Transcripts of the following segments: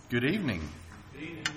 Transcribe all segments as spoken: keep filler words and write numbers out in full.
Good evening. Good evening.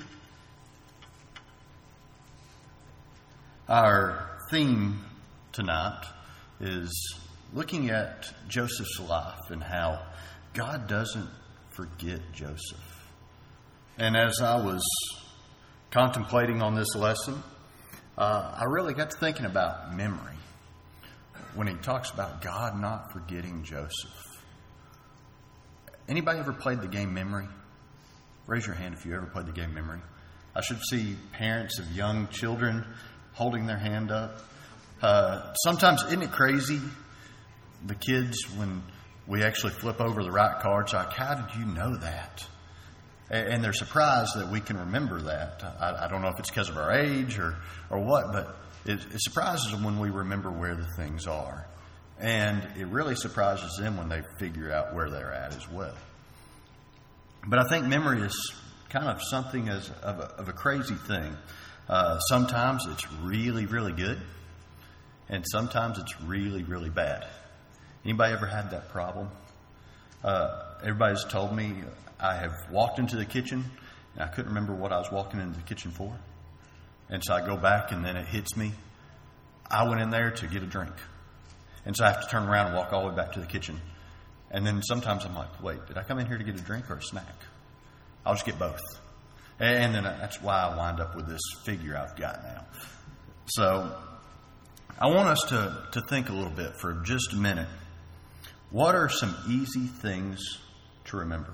Our theme tonight is looking at Joseph's life and how God doesn't forget Joseph. And as I was contemplating on this lesson, uh, I really got to thinking about memory when he talks about God not forgetting Joseph. Anybody ever played the game Memory? Raise your hand if you ever played the game Memory. I should see parents of young children holding their hand up. Uh, sometimes, isn't it crazy, the kids, when we actually flip over the right cards, like, how did you know that? And they're surprised that we can remember that. I, I don't know if it's because of our age or, or what, but it, it surprises them when we remember where the things are. And it really surprises them when they figure out where they're at as well. But I think memory is kind of something as of a, of a crazy thing. Uh, sometimes it's really, really good, and sometimes it's really, really bad. Anybody ever had that problem? Uh, everybody's told me I have walked into the kitchen, and I couldn't remember what I was walking into the kitchen for. And so I go back, and then it hits me. I went in there to get a drink. And so I have to turn around and walk all the way back to the kitchen. And then sometimes I'm like, wait, did I come in here to get a drink or a snack? I'll just get both. And then that's why I wind up with this figure I've got now. So I want us to, to think a little bit for just a minute. What are some easy things to remember?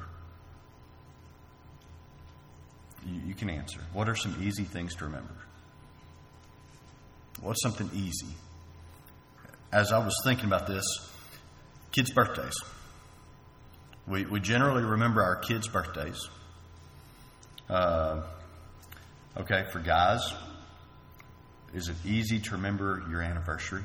You, you can answer. What are some easy things to remember? What's something easy? As I was thinking about this, kids' birthdays. We we generally remember our kids' birthdays. Uh, okay, for guys, is it easy to remember your anniversary?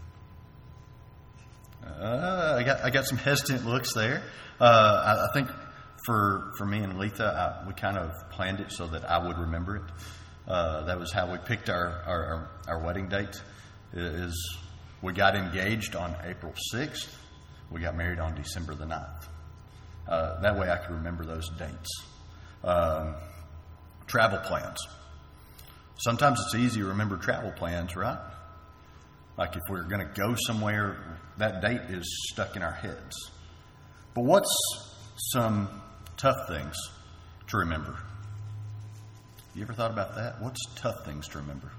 Uh, I got I got some hesitant looks there. Uh, I, I think for for me and Letha, I, we kind of planned it so that I would remember it. Uh, that was how we picked our our, our, our wedding date. Is we got engaged on April sixth. We got married on December the ninth. Uh, that way I could remember those dates. Um, travel plans. Sometimes it's easy to remember travel plans, right? Like if we're going to go somewhere, that date is stuck in our heads. But what's some tough things to remember? You ever thought about that? What's tough things to remember?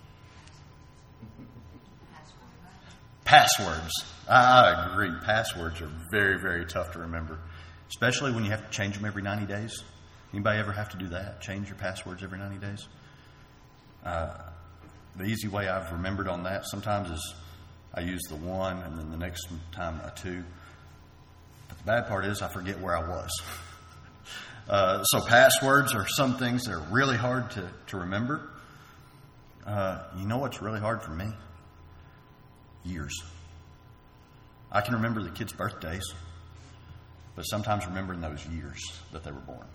Passwords. I agree. Passwords are very, very tough to remember, especially when you have to change them every ninety days. Anybody ever have to do that? Change your passwords every ninety days? Uh, the easy way I've remembered on that sometimes is I use the one and then the next time a two. But the bad part is I forget where I was. uh, so passwords are some things that are really hard to, to remember. Uh, you know what's really hard for me? Years. I can remember the kids' birthdays, but sometimes remembering those years that they were born.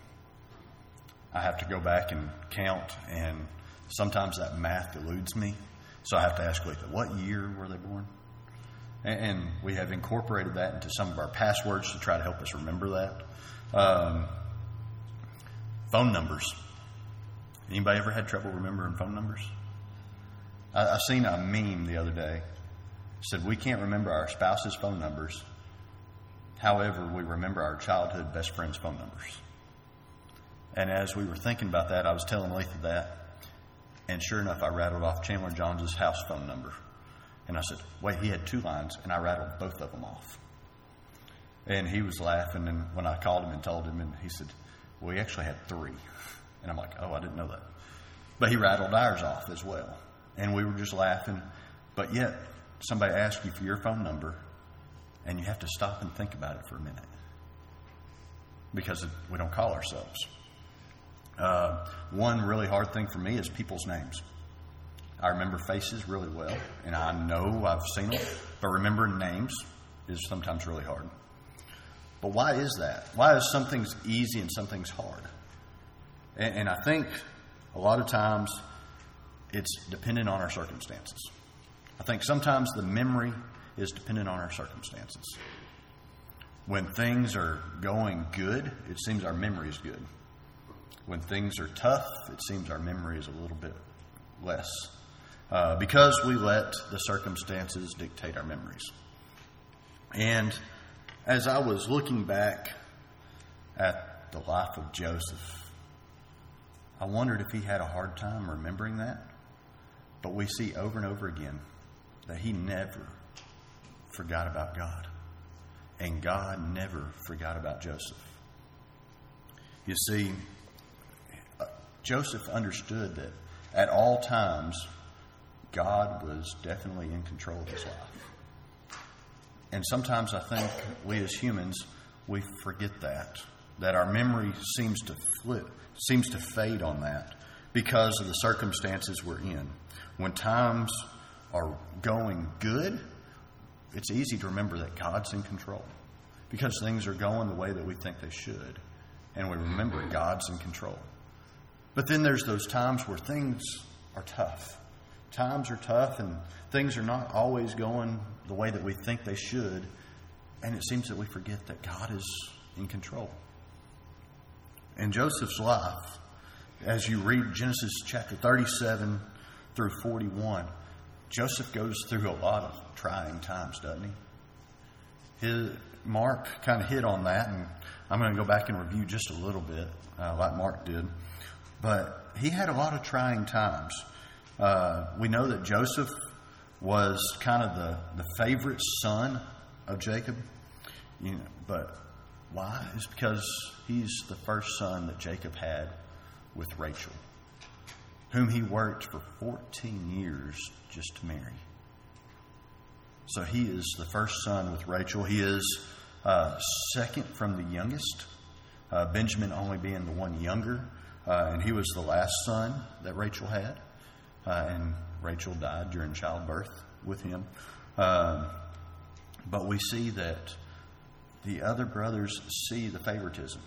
I have to go back and count, and sometimes that math eludes me. So I have to ask, Letha, what year were they born? And, and we have incorporated that into some of our passwords to try to help us remember that. Um, phone numbers. Anybody ever had trouble remembering phone numbers? I, I seen a meme the other day. Said we can't remember our spouse's phone numbers. However, we remember our childhood best friend's phone numbers. And as we were thinking about that, I was telling Letha that. And sure enough, I rattled off Chandler Johns' house phone number. And I said, wait, he had two lines, and I rattled both of them off. And he was laughing, and when I called him and told him, and he said, well, he actually had three. And I'm like, oh, I didn't know that. But he rattled ours off as well. And we were just laughing. But yet, somebody asks you for your phone number, and you have to stop and think about it for a minute because we don't call ourselves. Uh, one really hard thing for me is people's names. I remember faces really well, and I know I've seen them, but remembering names is sometimes really hard. But why is that? Why is some things easy and some things hard? And, and I think a lot of times it's dependent on our circumstances. I think sometimes the memory is dependent on our circumstances. When things are going good, it seems our memory is good. when things are tough, it seems our memory is a little bit less. Uh, because we let the circumstances dictate our memories. And as I was looking back at the life of Joseph, I wondered if he had a hard time remembering that. But we see over and over again that he never forgot about God. And God never forgot about Joseph. You see, Joseph understood that at all times, God was definitely in control of his life. And sometimes I think we as humans, we forget that. That our memory seems to flip, seems to fade on that because of the circumstances we're in. When times are going good, it's easy to remember that God's in control. Because things are going the way that we think they should. And we remember God's in control. But then there's those times where things are tough. Times are tough and things are not always going the way that we think they should. And it seems that we forget that God is in control. In Joseph's life, as you read Genesis chapter thirty-seven through forty-one, Joseph goes through a lot of trying times, doesn't he? His, Mark kind of hit on that, and I'm going to go back and review just a little bit, uh, like Mark did. But he had a lot of trying times. Uh, we know that Joseph was kind of the, the favorite son of Jacob. You know, but why? It's because he's the first son that Jacob had with Rachel, whom he worked for fourteen years just to marry. So he is the first son with Rachel. He is uh, second from the youngest, uh, Benjamin only being the one younger. Uh, and he was the last son that Rachel had. Uh, and Rachel died during childbirth with him. Um, but we see that the other brothers see the favoritism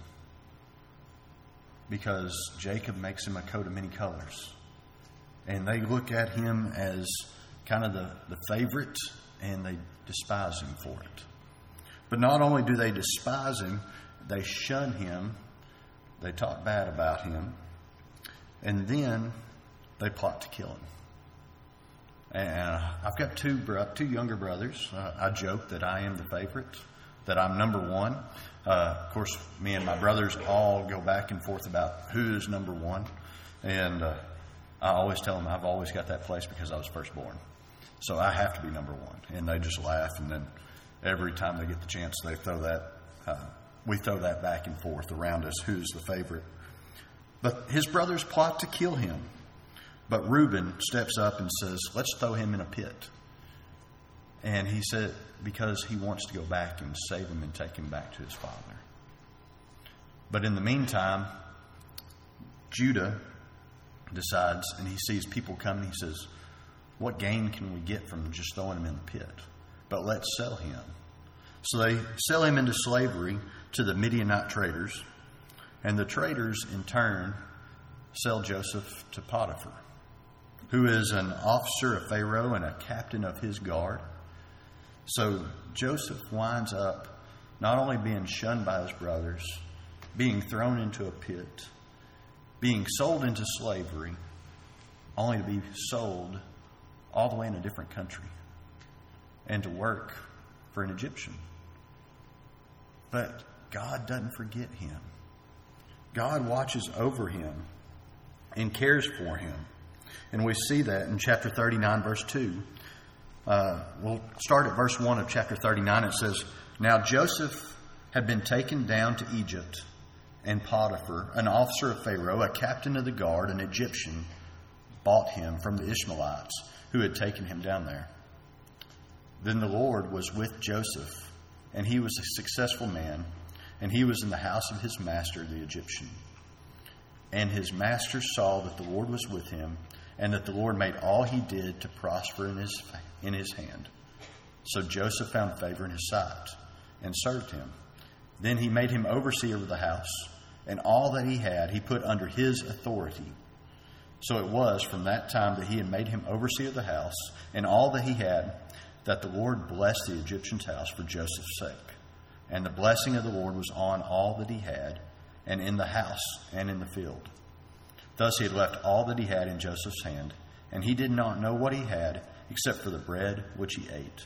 because Jacob makes him a coat of many colors. And they look at him as kind of the, the favorite, and they despise him for it. But not only do they despise him, they shun him, they talk bad about him, and then they plot to kill him. And I've got two bro- two younger brothers. Uh, I joke that I am the favorite, that I'm number one. Uh, of course, me and my brothers all go back and forth about who is number one. And uh, I always tell them I've always got that place because I was firstborn. So I have to be number one. And they just laugh. And then every time they get the chance, they throw that, uh, we throw that back and forth around us, who's the favorite. But his brothers plot to kill him. But Reuben steps up and says, let's throw him in a pit. And he said, because he wants to go back and save him and take him back to his father. But in the meantime, Judah decides, and he sees people coming, he says, what gain can we get from just throwing him in the pit? But let's sell him. So they sell him into slavery to the Midianite traders. And the traders, in turn, sell Joseph to Potiphar, who is an officer of Pharaoh and a captain of his guard. So Joseph winds up not only being shunned by his brothers, being thrown into a pit, being sold into slavery, only to be sold all the way in a different country and to work for an Egyptian. But God doesn't forget him. God watches over him and cares for him. And we see that in chapter thirty-nine, verse two. Uh, we'll start at verse one of chapter thirty-nine. It says, now Joseph had been taken down to Egypt, and Potiphar, an officer of Pharaoh, a captain of the guard, an Egyptian, bought him from the Ishmaelites who had taken him down there. Then the Lord was with Joseph, and he was a successful man, and he was in the house of his master, the Egyptian. And his master saw that the Lord was with him, and that the Lord made all he did to prosper in his in his hand. So Joseph found favor in his sight, and served him. Then he made him overseer of the house, and all that he had he put under his authority. So it was from that time that he had made him overseer of the house, and all that he had, that the Lord blessed the Egyptian's house for Joseph's sake. And the blessing of the Lord was on all that he had, and in the house and in the field. Thus he had left all that he had in Joseph's hand, and he did not know what he had except for the bread which he ate.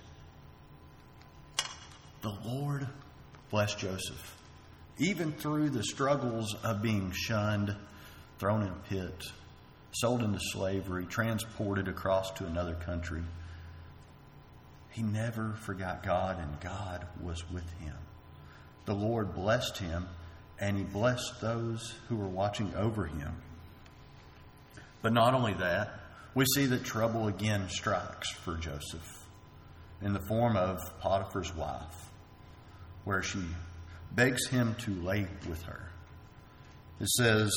The Lord blessed Joseph. Even through the struggles of being shunned, thrown in a pit, sold into slavery, transported across to another country, he never forgot God, and God was with him. The Lord blessed him, and he blessed those who were watching over him. But not only that, we see that trouble again strikes for Joseph in the form of Potiphar's wife, where she begs him to lay with her. It says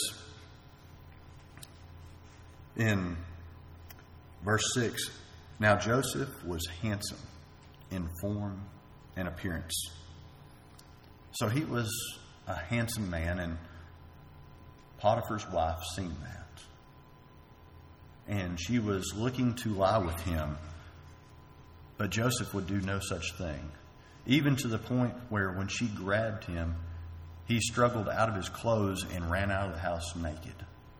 in verse six, "Now Joseph was handsome in form and appearance." So he was a handsome man, and Potiphar's wife seen that. And she was looking to lie with him. But Joseph would do no such thing, even to the point where when she grabbed him, he struggled out of his clothes and ran out of the house naked.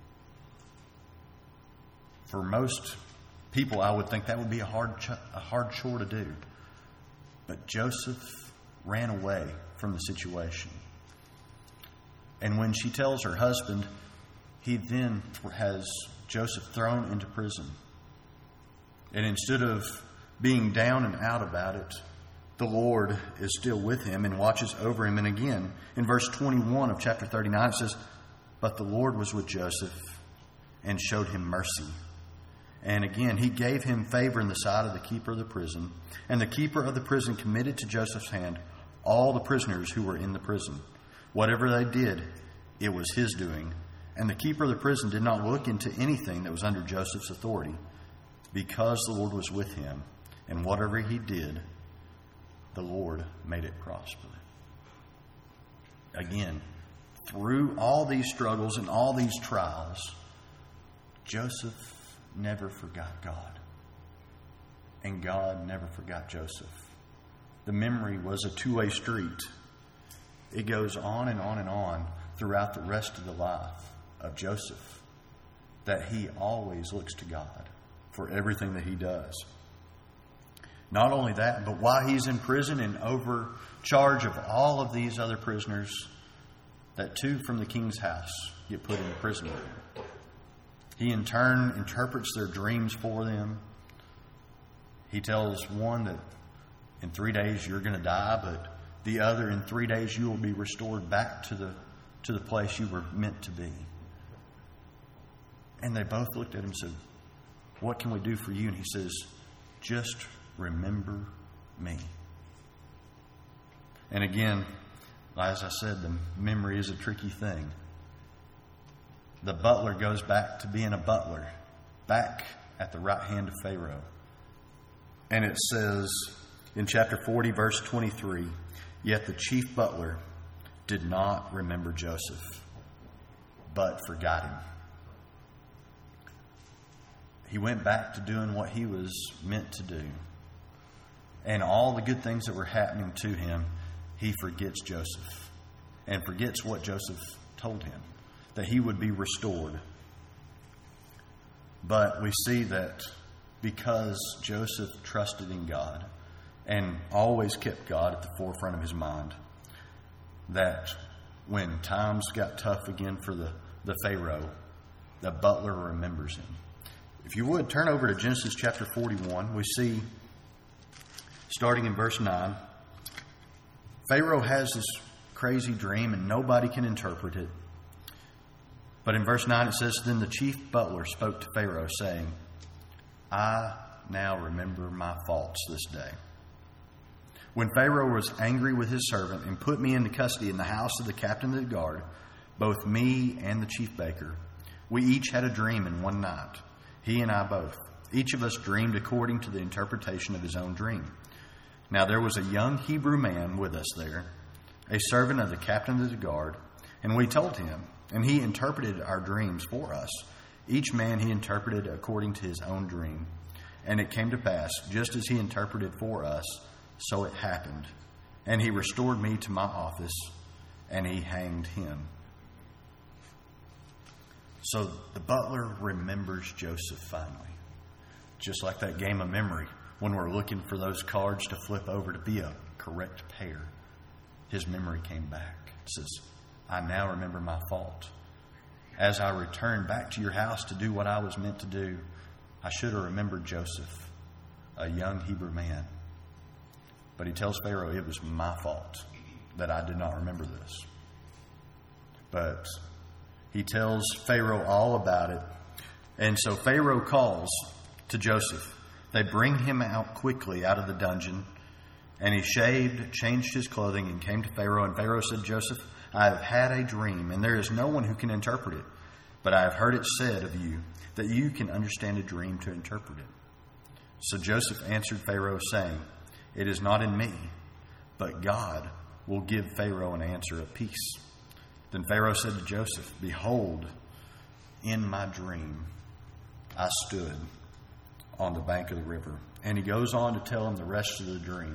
For most people, I would think that would be a hard, ch- a hard chore to do. But Joseph ran away from the situation. And when she tells her husband, he then has Joseph thrown into prison. And instead of being down and out about it, the Lord is still with him and watches over him. And again, in verse twenty-one of chapter thirty-nine, it says, "But the Lord was with Joseph and showed him mercy. And again, he gave him favor in the sight of the keeper of the prison. And the keeper of the prison committed to Joseph's hand all the prisoners who were in the prison. Whatever they did, it was his doing. And the keeper of the prison did not look into anything that was under Joseph's authority, because the Lord was with him. And whatever he did, the Lord made it prosper." Again, through all these struggles and all these trials, Joseph never forgot God. And God never forgot Joseph. The memory was a two-way street. It goes on and on and on throughout the rest of the life of Joseph, that he always looks to God for everything that he does. Not only that, but while he's in prison and over charge of all of these other prisoners, that two from the king's house get put in prison with him. He in turn interprets their dreams for them. He tells one that in three days you're going to die, but the other in three days you will be restored back to the to the place you were meant to be. And they both looked at him and said, "What can we do for you?" And he says, "Just remember me." And again, as I said, the memory is a tricky thing. The butler goes back to being a butler, back at the right hand of Pharaoh. And it says in chapter forty, verse twenty-three, "Yet the chief butler did not remember Joseph, but forgot him." He went back to doing what he was meant to do. And all the good things that were happening to him, he forgets Joseph and forgets what Joseph told him, that he would be restored. But we see that because Joseph trusted in God and always kept God at the forefront of his mind, that when times got tough again for the, the Pharaoh, the butler remembers him. If you would, turn over to Genesis chapter forty-one. We see, starting in verse nine, Pharaoh has this crazy dream and nobody can interpret it. But in verse nine it says, "Then the chief butler spoke to Pharaoh, saying, I now remember my faults this day. When Pharaoh was angry with his servant and put me into custody in the house of the captain of the guard, both me and the chief baker, we each had a dream in one night, he and I both. Each of us dreamed according to the interpretation of his own dream. Now there was a young Hebrew man with us there, a servant of the captain of the guard, and we told him, and he interpreted our dreams for us. Each man he interpreted according to his own dream. And it came to pass, just as he interpreted for us, so it happened. And he restored me to my office, and he hanged him." So the butler remembers Joseph finally. Just like that game of memory, when we're looking for those cards to flip over to be a correct pair, his memory came back. It says, I now remember my fault. As I returned back to your house to do what I was meant to do, I should have remembered Joseph, a young Hebrew man. But he tells Pharaoh, it was my fault that I did not remember this. But he tells Pharaoh all about it. And so Pharaoh calls to Joseph. They bring him out quickly out of the dungeon. And he shaved, changed his clothing, and came to Pharaoh. And Pharaoh said, Joseph, I have had a dream, and there is no one who can interpret it. But I have heard it said of you that you can understand a dream to interpret it. So Joseph answered Pharaoh, saying, it is not in me, but God will give Pharaoh an answer of peace. Then Pharaoh said to Joseph, behold, in my dream I stood on the bank of the river. And he goes on to tell him the rest of the dream.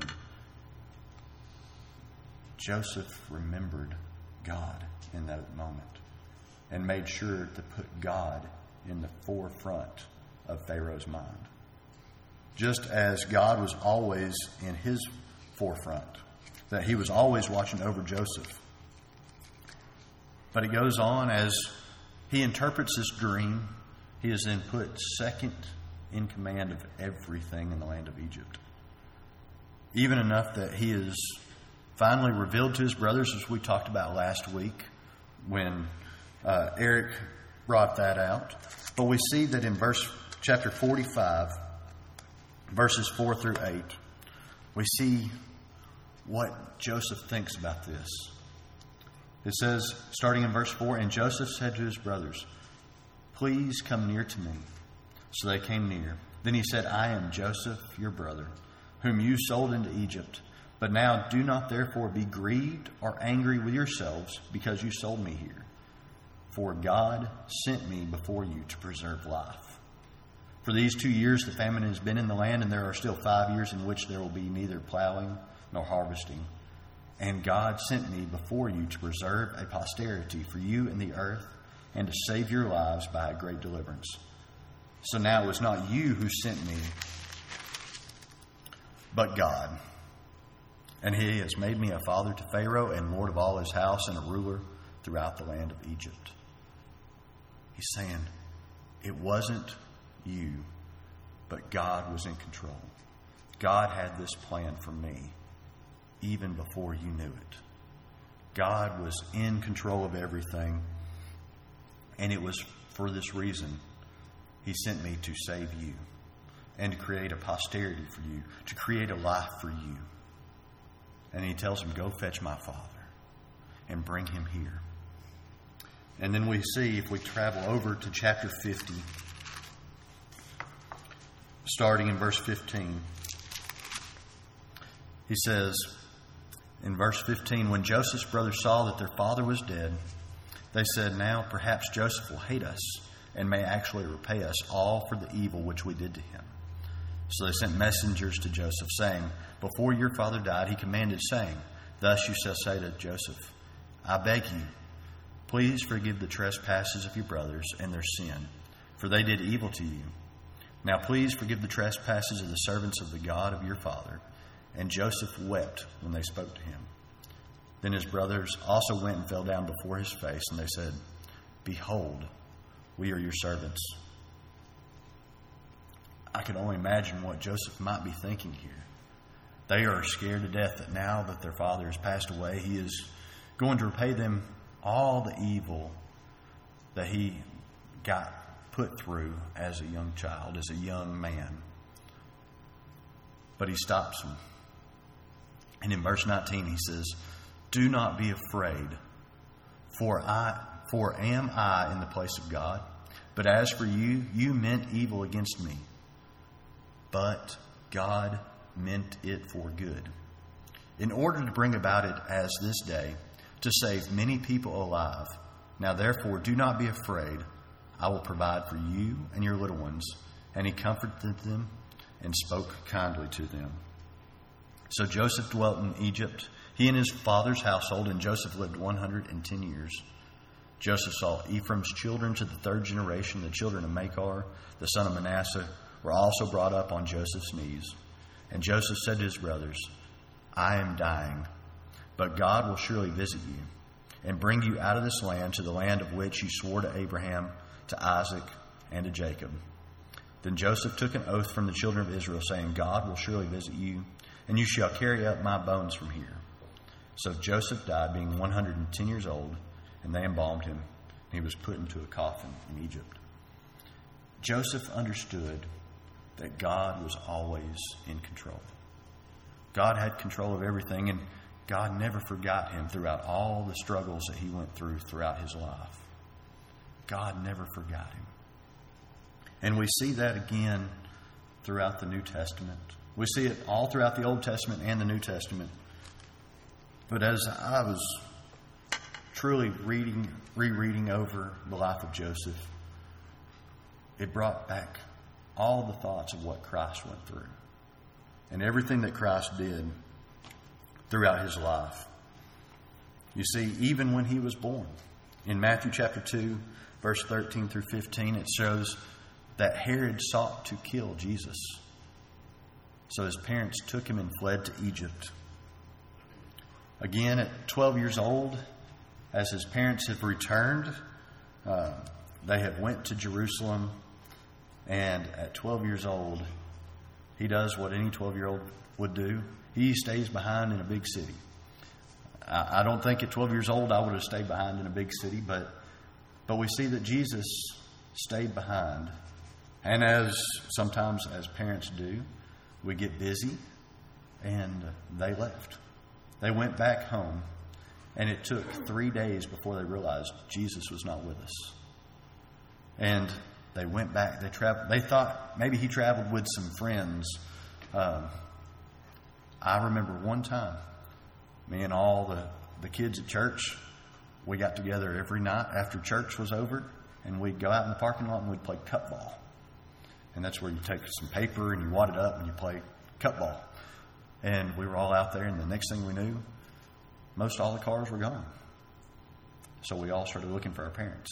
Joseph remembered God in that moment and made sure to put God in the forefront of Pharaoh's mind. Just as God was always in his forefront, that he was always watching over Joseph. But it goes on, as he interprets this dream, he is then put second in command of everything in the land of Egypt. Even enough that he is finally revealed to his brothers, as we talked about last week when uh, Eric brought that out. But we see that in verse chapter forty-five, verses four through eight, we see what Joseph thinks about this. It says, starting in verse four, and Joseph said to his brothers, please come near to me. So they came near. Then he said, I am Joseph, your brother, whom you sold into Egypt. But now do not therefore be grieved or angry with yourselves because you sold me here. For God sent me before you to preserve life. For these two years the famine has been in the land, and there are still five years in which there will be neither plowing nor harvesting. And God sent me before you to preserve a posterity for you in the earth, and to save your lives by a great deliverance. So now it was not you who sent me, but God. And he has made me a father to Pharaoh and lord of all his house and a ruler throughout the land of Egypt. He's saying, it wasn't you, but God was in control. God had this plan for me even before you knew it. God was in control of everything, and it was for this reason he sent me to save you and to create a posterity for you, to create a life for you. And he tells him, go fetch my father and bring him here. And then we see, if we travel over to chapter fifty, starting in verse fifteen, he says, in verse fifteen, when Joseph's brothers saw that their father was dead, they said, now perhaps Joseph will hate us and may actually repay us all for the evil which we did to him. So they sent messengers to Joseph, saying, before your father died, he commanded, saying, thus you shall say to Joseph, I beg you, please forgive the trespasses of your brothers and their sin, for they did evil to you. Now please forgive the trespasses of the servants of the God of your father. And Joseph wept when they spoke to him. Then his brothers also went and fell down before his face, and they said, behold, we are your servants. I can only imagine what Joseph might be thinking here. They are scared to death that now that their father has passed away, he is going to repay them all the evil that he got put through as a young child, as a young man. But he stops them. And in verse nineteen he says, do not be afraid, for I for am I in the place of God? But as for you, you meant evil against me, but God meant it for good, in order to bring about it as this day, to save many people alive. Now therefore do not be afraid. I will provide for you and your little ones. And he comforted them and spoke kindly to them. So Joseph dwelt in Egypt, he and his father's household, and Joseph lived one hundred ten years. Joseph saw Ephraim's children to the third generation, the children of Machir, the son of Manasseh, were also brought up on Joseph's knees. And Joseph said to his brothers, I am dying, but God will surely visit you and bring you out of this land to the land of which he swore to Abraham, to Isaac, and to Jacob. Then Joseph took an oath from the children of Israel, saying, God will surely visit you, and you shall carry up my bones from here. So Joseph died, being one hundred ten years old, and they embalmed him, and he was put into a coffin in Egypt. Joseph understood that God was always in control. God had control of everything, and God never forgot him throughout all the struggles that he went through throughout his life. God never forgot him. And we see that again throughout the New Testament. We see it all throughout the Old Testament and the New Testament. But as I was truly reading, rereading over the life of Joseph, it brought back all the thoughts of what Christ went through and everything that Christ did throughout his life. You see, even when he was born, in Matthew chapter two, verse thirteen through fifteen, it shows that Herod sought to kill Jesus. So his parents took him and fled to Egypt. Again, at twelve years old, as his parents have returned, uh, they have went to Jerusalem. And at twelve years old, he does what any twelve-year-old would do. He stays behind in a big city. I, I don't think at twelve years old I would have stayed behind in a big city, but but we see that Jesus stayed behind. And as sometimes as parents do, we get busy, and they left. They went back home, and it took three days before they realized Jesus was not with us. And they went back. They traveled. They thought maybe he traveled with some friends. Um, I remember one time, me and all the, the kids at church, we got together every night after church was over, and we'd go out in the parking lot and we'd play cup ball. And that's where you take some paper and you wad it up and you play cup ball. And we were all out there, and the next thing we knew, most all the cars were gone. So we all started looking for our parents.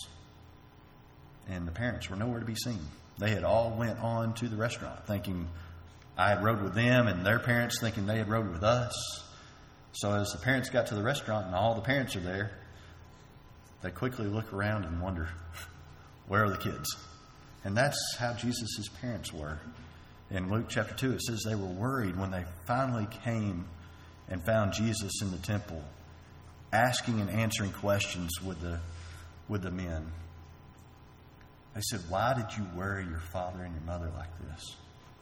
And the parents were nowhere to be seen. They had all went on to the restaurant thinking I had rode with them, and their parents thinking they had rode with us. So as the parents got to the restaurant and all the parents are there, they quickly look around and wonder, where are the kids? And that's how Jesus' parents were. In Luke chapter two, it says they were worried when they finally came and found Jesus in the temple, asking and answering questions with the with the men. They said, why did you worry your father and your mother like this?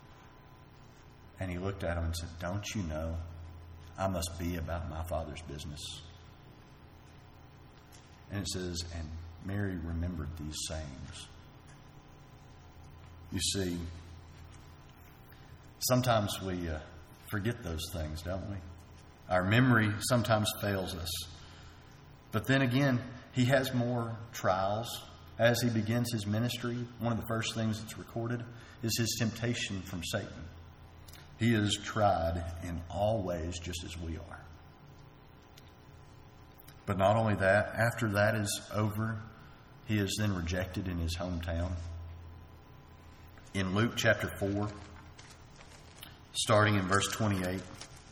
And he looked at them and said, don't you know I must be about my Father's business? And it says, and Mary remembered these sayings. You see, sometimes we uh, forget those things, don't we? Our memory sometimes fails us. But then again, he has more trials. As he begins his ministry, one of the first things that's recorded is his temptation from Satan. He is tried in all ways just as we are. But not only that, after that is over, he is then rejected in his hometown. In Luke chapter four, starting in verse twenty-eight,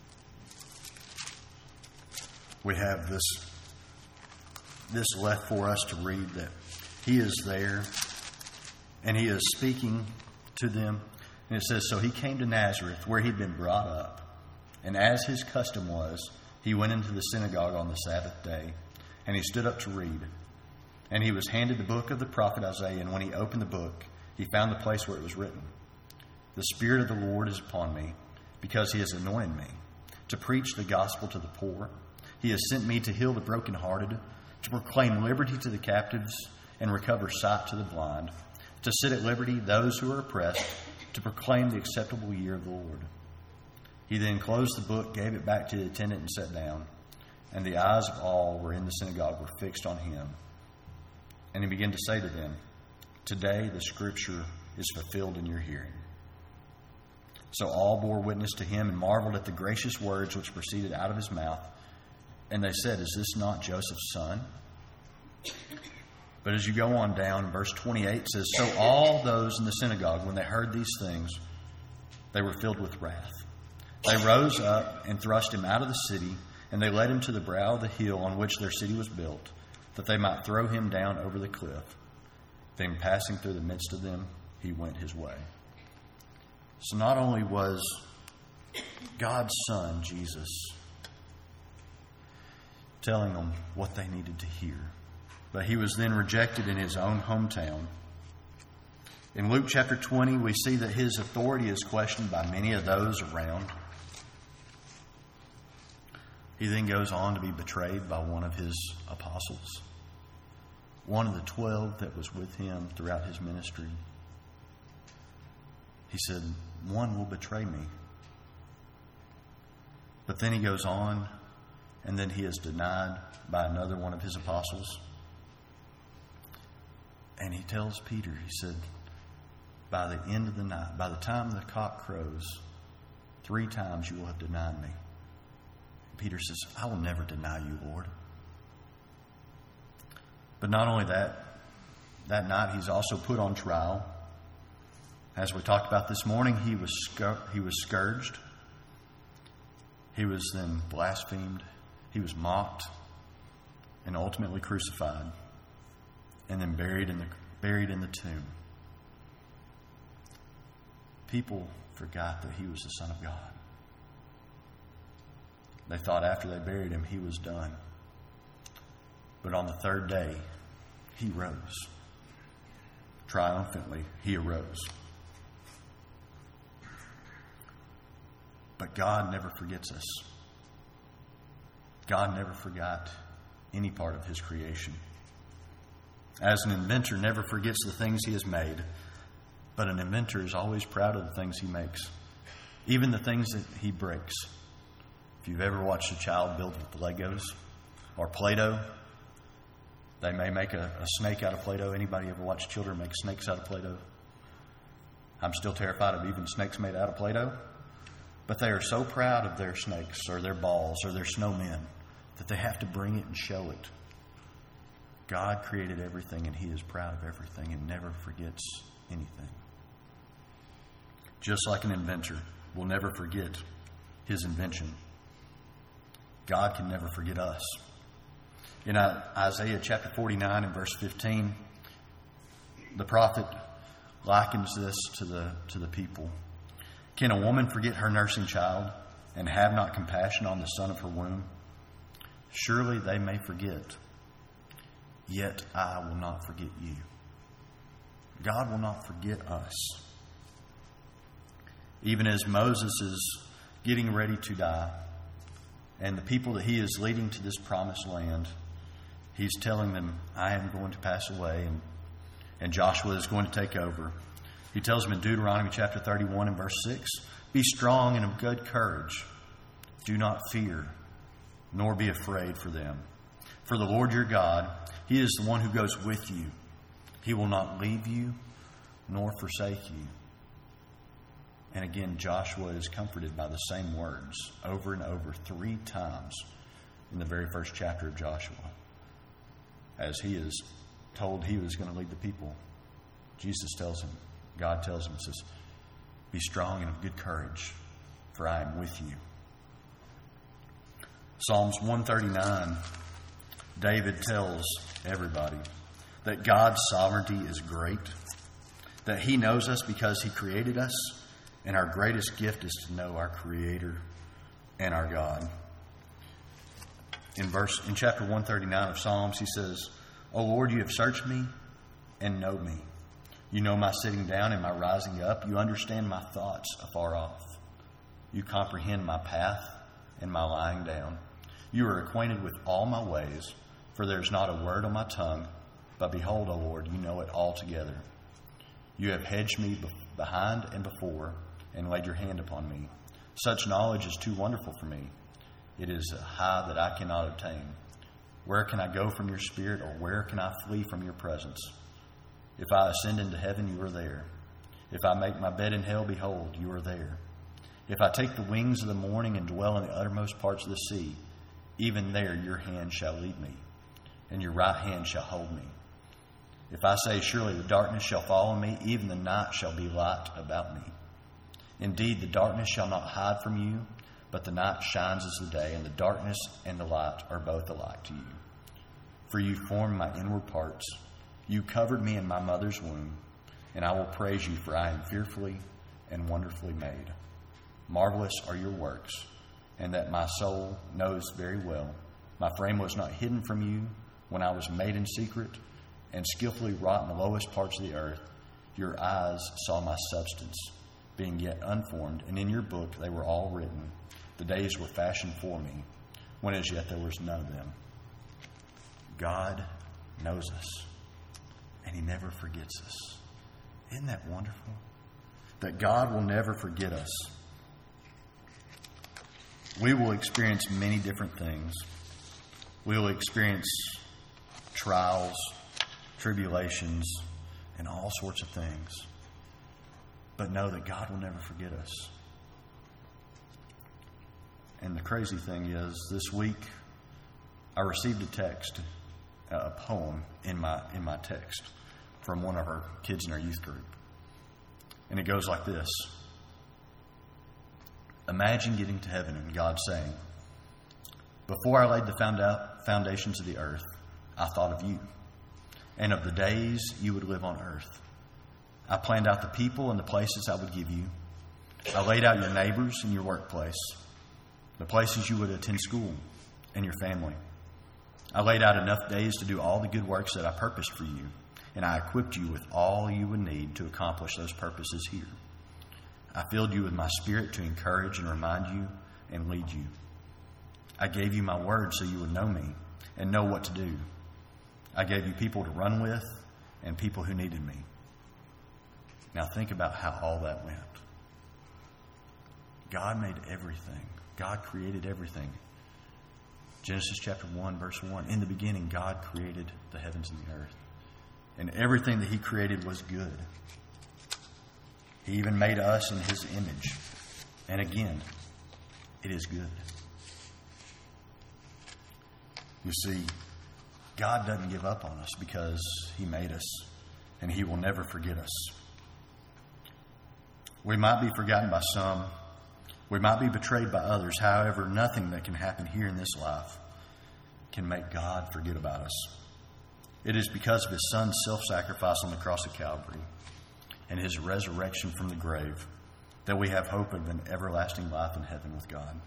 we have this, this left for us to read that he is there and he is speaking to them. And it says, so he came to Nazareth where he'd been brought up. And as his custom was, he went into the synagogue on the Sabbath day, and he stood up to read. And he was handed the book of the prophet Isaiah, and when he opened the book, he found the place where it was written, the Spirit of the Lord is upon me, because he has anointed me to preach the gospel to the poor. He has sent me to heal the brokenhearted, to proclaim liberty to the captives, and recover sight to the blind, to set at liberty those who are oppressed, to proclaim the acceptable year of the Lord. He then closed the book, gave it back to the attendant, and sat down. And the eyes of all were in the synagogue were fixed on him. And he began to say to them, today the scripture is fulfilled in your hearing. So all bore witness to him and marveled at the gracious words which proceeded out of his mouth. And they said, is this not Joseph's son? But as you go on down, verse twenty-eight says, So all those in the synagogue, when they heard these things, they were filled with wrath. They rose up and thrust him out of the city, and they led him to the brow of the hill on which their city was built, that they might throw him down over the cliff. Then passing through the midst of them, he went his way. So not only was God's Son, Jesus, telling them what they needed to hear, but he was then rejected in his own hometown. In Luke chapter twenty, we see that his authority is questioned by many of those around. He then goes on to be betrayed by one of his apostles, one of the twelve that was with him throughout his ministry. He said, one will betray me. But then he goes on, and then he is denied by another one of his apostles. And he tells Peter, he said, by the end of the night, by the time the cock crows, three times you will have denied me. Peter says, I will never deny you, Lord. But not only that, that night he's also put on trial. As we talked about this morning, he was scou- he was scourged. He was then blasphemed. He was mocked and ultimately crucified and then buried in the buried in the tomb. People forgot that he was the Son of God. They thought after they buried him, he was done. But on the third day, he rose. Triumphantly, he arose. But God never forgets us. God never forgot any part of his creation. As an inventor never forgets the things he has made, but an inventor is always proud of the things he makes, even the things that he breaks. If you've ever watched a child build with Legos or Play-Doh, they may make a, a snake out of Play-Doh. Anybody ever watch children make snakes out of Play-Doh? I'm still terrified of even snakes made out of Play-Doh. But they are so proud of their snakes or their balls or their snowmen that they have to bring it and show it. God created everything, and he is proud of everything and never forgets anything. Just like an inventor will never forget his invention, God can never forget us. In Isaiah chapter forty-nine and verse fifteen, the prophet likens this to the to the people. Can a woman forget her nursing child and have not compassion on the son of her womb? Surely they may forget, yet I will not forget you. God will not forget us. Even as Moses is getting ready to die, and the people that he is leading to this promised land, he's telling them, I am going to pass away, and, and Joshua is going to take over. He tells them in Deuteronomy chapter thirty-one and verse six, be strong and of good courage. Do not fear, nor be afraid for them. For the Lord your God, he is the one who goes with you. He will not leave you, nor forsake you. And again, Joshua is comforted by the same words over and over three times in the very first chapter of Joshua. As he is told he was going to lead the people, Jesus tells him, God tells him, says, be strong and of good courage, for I am with you. Psalms one thirty-nine, David tells everybody that God's sovereignty is great, that he knows us because he created us, and our greatest gift is to know our Creator and our God. In verse in chapter one thirty-nine of Psalms, he says, O Lord, you have searched me and know me. You know my sitting down and my rising up. You understand my thoughts afar off. You comprehend my path and my lying down. You are acquainted with all my ways, for there is not a word on my tongue. But behold, O Lord, you know it altogether. You have hedged me behind and before, and laid your hand upon me. Such knowledge is too wonderful for me. It is a high that I cannot obtain. Where can I go from your spirit, or where can I flee from your presence? If I ascend into heaven, you are there. If I make my bed in hell, behold, you are there. If I take the wings of the morning and dwell in the uttermost parts of the sea, even there your hand shall lead me, and your right hand shall hold me. If I say, surely the darkness shall fall on me, even the night shall be light about me. Indeed, the darkness shall not hide from you, but the night shines as the day, and the darkness and the light are both alike to you. For you formed my inward parts. You covered me in my mother's womb, and I will praise you, for I am fearfully and wonderfully made. Marvelous are your works, and that my soul knows very well. My frame was not hidden from you when I was made in secret and skillfully wrought in the lowest parts of the earth. Your eyes saw my substance, being yet unformed, and in your book they were all written. The days were fashioned for me, when as yet there was none of them. God knows us, and He never forgets us. Isn't that wonderful? That God will never forget us. We will experience many different things. We will experience trials, tribulations, and all sorts of things. But know that God will never forget us. And the crazy thing is, this week I received a text, a poem in my in my text from one of our kids in our youth group. And it goes like this. Imagine getting to heaven and God saying, before I laid the foundations of the earth, I thought of you and of the days you would live on earth. I planned out the people and the places I would give you. I laid out your neighbors and your workplace, the places you would attend school and your family. I laid out enough days to do all the good works that I purposed for you, and I equipped you with all you would need to accomplish those purposes here. I filled you with my Spirit to encourage and remind you and lead you. I gave you my word so you would know me and know what to do. I gave you people to run with and people who needed me. Now think about how all that went. God made everything. God created everything. Genesis chapter one, verse one. In the beginning, God created the heavens and the earth. And everything that He created was good. He even made us in His image. And again, it is good. You see, God doesn't give up on us because He made us, and He will never forget us. We might be forgotten by some. We might be betrayed by others. However, nothing that can happen here in this life can make God forget about us. It is because of His Son's self-sacrifice on the cross of Calvary and His resurrection from the grave that we have hope of an everlasting life in heaven with God.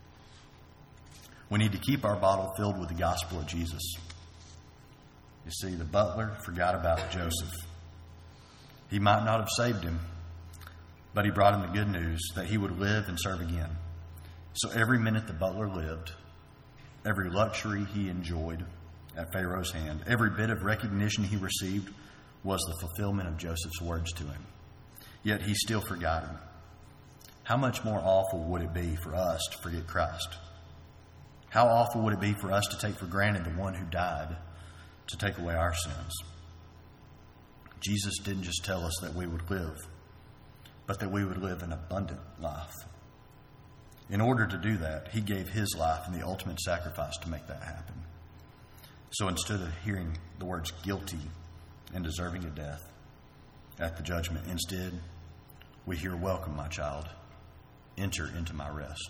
We need to keep our bottle filled with the gospel of Jesus. You see, the butler forgot about Joseph. He might not have saved him, but he brought him the good news that he would live and serve again. So every minute the butler lived, every luxury he enjoyed at Pharaoh's hand, every bit of recognition he received was the fulfillment of Joseph's words to him. Yet he still forgot him. How much more awful would it be for us to forget Christ? How awful would it be for us to take for granted the one who died to take away our sins? Jesus didn't just tell us that we would live, but that we would live an abundant life. In order to do that, He gave His life in the ultimate sacrifice to make that happen. So instead of hearing the words guilty and deserving of death at the judgment, instead, we hear, welcome, my child. Enter into my rest.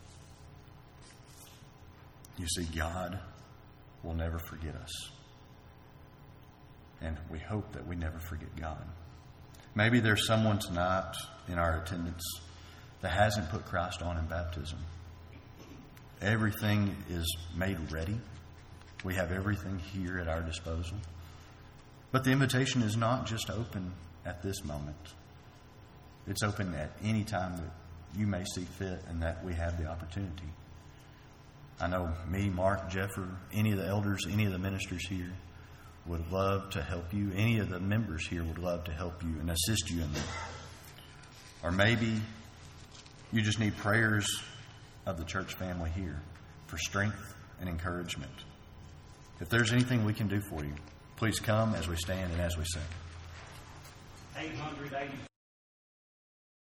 You see, God will never forget us. And we hope that we never forget God. Maybe there's someone tonight in our attendance that hasn't put Christ on in baptism. Everything is made ready. We have everything here at our disposal. But the invitation is not just open at this moment. It's open at any time that you may see fit and that we have the opportunity. I know me, Mark, Jeff, or any of the elders, any of the ministers here would love to help you. Any of the members here would love to help you and assist you in that. Or maybe you just need prayers of the church family here for strength and encouragement. If there's anything we can do for you, please come as we stand and as we sing. eight hundred eighty